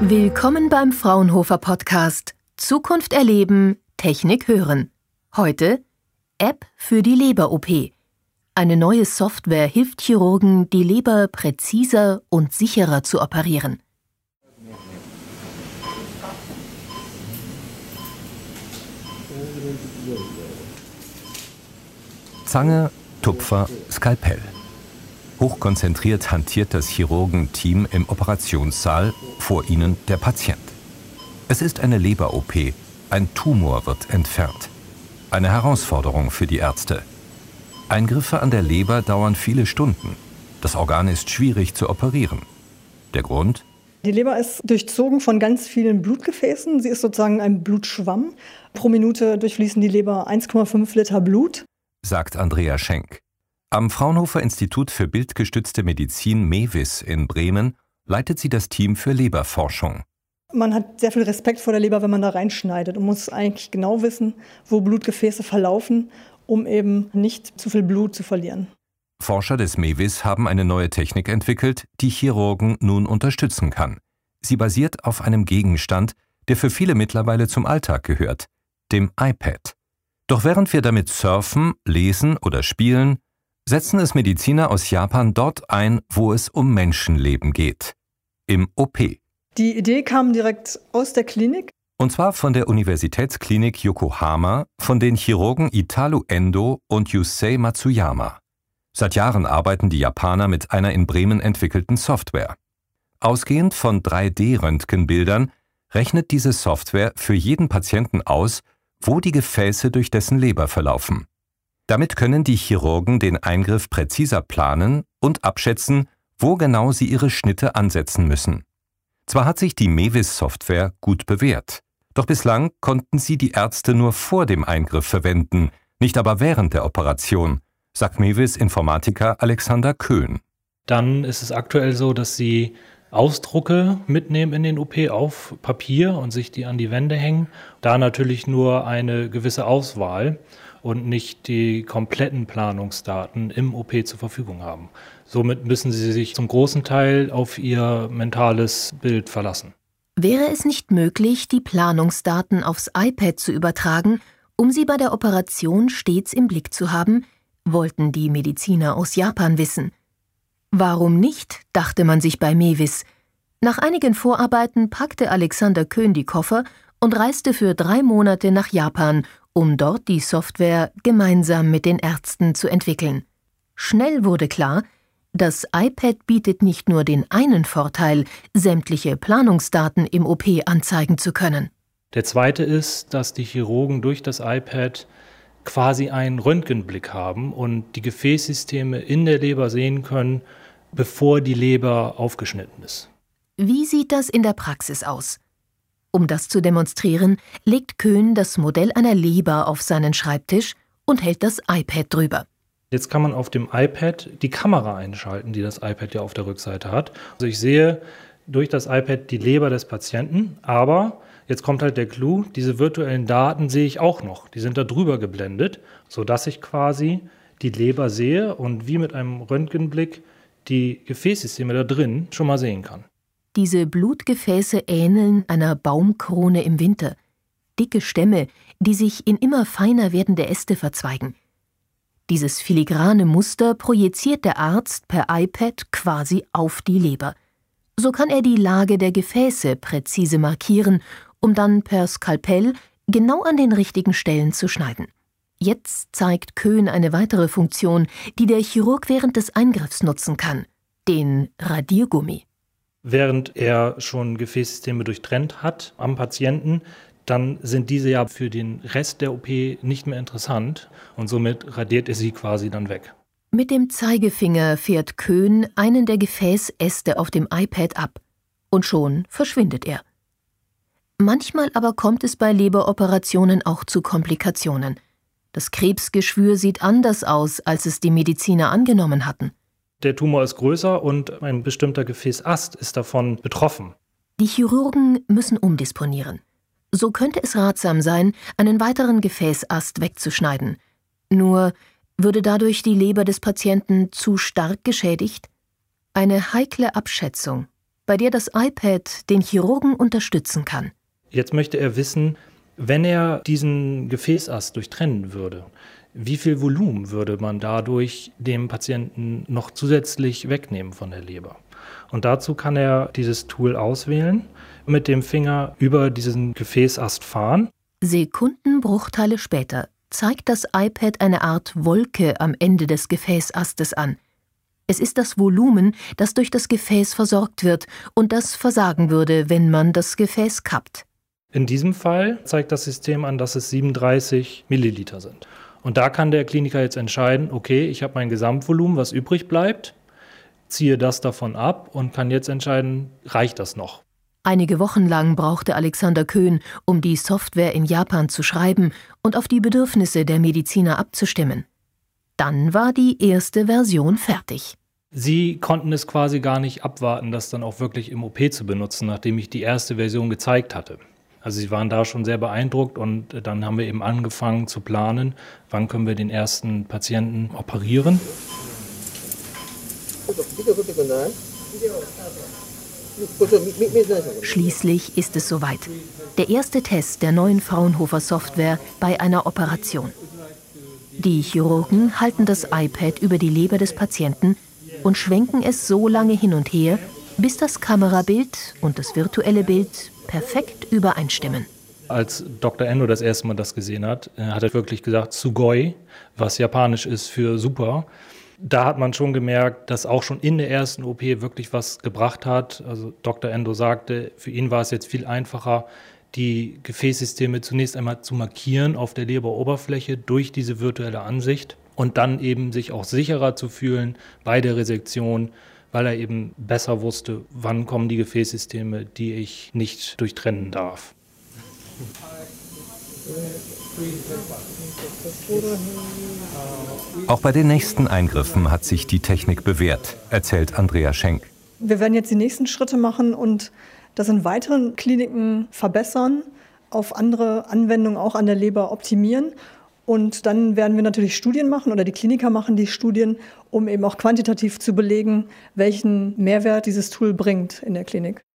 Willkommen beim Fraunhofer Podcast Zukunft erleben, Technik hören. Heute App für die Leber-OP. Eine neue Software hilft Chirurgen, die Leber präziser und sicherer zu operieren. Zange, Tupfer, Skalpell. Hochkonzentriert hantiert das Chirurgenteam im Operationssaal, vor ihnen der Patient. Es ist eine Leber-OP, ein Tumor wird entfernt. Eine Herausforderung für die Ärzte. Eingriffe an der Leber dauern viele Stunden. Das Organ ist schwierig zu operieren. Der Grund? Die Leber ist durchzogen von ganz vielen Blutgefäßen. Sie ist sozusagen ein Blutschwamm. Pro Minute durchfließen die Leber 1,5 Liter Blut, sagt Andrea Schenk. Am Fraunhofer Institut für bildgestützte Medizin MEWIS in Bremen leitet sie das Team für Leberforschung. Man hat sehr viel Respekt vor der Leber, wenn man da reinschneidet und muss eigentlich genau wissen, wo Blutgefäße verlaufen, um eben nicht zu viel Blut zu verlieren. Forscher des MEWIS haben eine neue Technik entwickelt, die Chirurgen nun unterstützen kann. Sie basiert auf einem Gegenstand, der für viele mittlerweile zum Alltag gehört, dem iPad. Doch während wir damit surfen, lesen oder spielen, setzen es Mediziner aus Japan dort ein, wo es um Menschenleben geht. Im OP. Die Idee kam direkt aus der Klinik. Und zwar von der Universitätsklinik Yokohama, von den Chirurgen Italo Endo und Yusei Matsuyama. Seit Jahren arbeiten die Japaner mit einer in Bremen entwickelten Software. Ausgehend von 3D-Röntgenbildern rechnet diese Software für jeden Patienten aus, wo die Gefäße durch dessen Leber verlaufen. Damit können die Chirurgen den Eingriff präziser planen und abschätzen, wo genau sie ihre Schnitte ansetzen müssen. Zwar hat sich die MEWIS-Software gut bewährt, doch bislang konnten sie die Ärzte nur vor dem Eingriff verwenden, nicht aber während der Operation, sagt MEWIS-Informatiker Alexander Köhn. Dann ist es aktuell so, dass sie Ausdrucke mitnehmen in den OP auf Papier und sich die an die Wände hängen. Da natürlich nur eine gewisse Auswahl und nicht die kompletten Planungsdaten im OP zur Verfügung haben. Somit müssen sie sich zum großen Teil auf ihr mentales Bild verlassen. Wäre es nicht möglich, die Planungsdaten aufs iPad zu übertragen, um sie bei der Operation stets im Blick zu haben, wollten die Mediziner aus Japan wissen. Warum nicht, dachte man sich bei MEWIS. Nach einigen Vorarbeiten packte Alexander Köhn die Koffer und reiste für 3 Monate nach Japan, um dort die Software gemeinsam mit den Ärzten zu entwickeln. Schnell wurde klar, das iPad bietet nicht nur den einen Vorteil, sämtliche Planungsdaten im OP anzeigen zu können. Der zweite ist, dass die Chirurgen durch das iPad quasi einen Röntgenblick haben und die Gefäßsysteme in der Leber sehen können, bevor die Leber aufgeschnitten ist. Wie sieht das in der Praxis aus? Um das zu demonstrieren, legt Köhn das Modell einer Leber auf seinen Schreibtisch und hält das iPad drüber. Jetzt kann man auf dem iPad die Kamera einschalten, die das iPad ja auf der Rückseite hat. Also ich sehe durch das iPad die Leber des Patienten, aber jetzt kommt halt der Clou, diese virtuellen Daten sehe ich auch noch. Die sind da drüber geblendet, sodass ich quasi die Leber sehe und wie mit einem Röntgenblick die Gefäßsysteme da drin schon mal sehen kann. Diese Blutgefäße ähneln einer Baumkrone im Winter. Dicke Stämme, die sich in immer feiner werdende Äste verzweigen. Dieses filigrane Muster projiziert der Arzt per iPad quasi auf die Leber. So kann er die Lage der Gefäße präzise markieren, um dann per Skalpell genau an den richtigen Stellen zu schneiden. Jetzt zeigt Köhn eine weitere Funktion, die der Chirurg während des Eingriffs nutzen kann: den Radiergummi. Während er schon Gefäßsysteme durchtrennt hat am Patienten, dann sind diese ja für den Rest der OP nicht mehr interessant und somit radiert er sie quasi dann weg. Mit dem Zeigefinger fährt Köhn einen der Gefäßäste auf dem iPad ab und schon verschwindet er. Manchmal aber kommt es bei Leberoperationen auch zu Komplikationen. Das Krebsgeschwür sieht anders aus, als es die Mediziner angenommen hatten. Der Tumor ist größer und ein bestimmter Gefäßast ist davon betroffen. Die Chirurgen müssen umdisponieren. So könnte es ratsam sein, einen weiteren Gefäßast wegzuschneiden. Nur würde dadurch die Leber des Patienten zu stark geschädigt? Eine heikle Abschätzung. bei der das iPad den Chirurgen unterstützen kann. Jetzt möchte er wissen, wenn er diesen Gefäßast durchtrennen würde, wie viel Volumen würde man dadurch dem Patienten noch zusätzlich wegnehmen von der Leber? Und dazu kann er dieses Tool auswählen, mit dem Finger über diesen Gefäßast fahren. Sekundenbruchteile später zeigt das iPad eine Art Wolke am Ende des Gefäßastes an. Es ist das Volumen, das durch das Gefäß versorgt wird und das versagen würde, wenn man das Gefäß kappt. In diesem Fall zeigt das System an, dass es 37 Milliliter sind. Und da kann der Kliniker jetzt entscheiden, okay, ich habe mein Gesamtvolumen, was übrig bleibt, ziehe das davon ab und kann jetzt entscheiden, reicht das noch? Einige Wochen lang brauchte Alexander Köhn, um die Software in Japan zu schreiben und auf die Bedürfnisse der Mediziner abzustimmen. Dann war die erste Version fertig. Sie konnten es quasi gar nicht abwarten, das dann auch wirklich im OP zu benutzen, nachdem ich die erste Version gezeigt hatte. Also sie waren da schon sehr beeindruckt und dann haben wir eben angefangen zu planen, wann können wir den ersten Patienten operieren. Schließlich ist es soweit. Der erste Test der neuen Fraunhofer-Software bei einer Operation. Die Chirurgen halten das iPad über die Leber des Patienten und schwenken es so lange hin und her, bis das Kamerabild und das virtuelle Bild perfekt übereinstimmen. Als Dr. Endo das erste Mal das gesehen hat, hat er wirklich gesagt, Sugoi, was japanisch ist für super. Da hat man schon gemerkt, dass auch schon in der ersten OP wirklich was gebracht hat. Also Dr. Endo sagte, für ihn war es jetzt viel einfacher, die Gefäßsysteme zunächst einmal zu markieren auf der Leberoberfläche durch diese virtuelle Ansicht und dann eben sich auch sicherer zu fühlen bei der Resektion, weil er eben besser wusste, wann kommen die Gefäßsysteme, die ich nicht durchtrennen darf. Auch bei den nächsten Eingriffen hat sich die Technik bewährt, erzählt Andrea Schenk. Wir werden jetzt die nächsten Schritte machen und das in weiteren Kliniken verbessern, auf andere Anwendungen auch an der Leber optimieren. Und dann werden wir natürlich Studien machen oder die Kliniker machen die Studien, um eben auch quantitativ zu belegen, welchen Mehrwert dieses Tool bringt in der Klinik.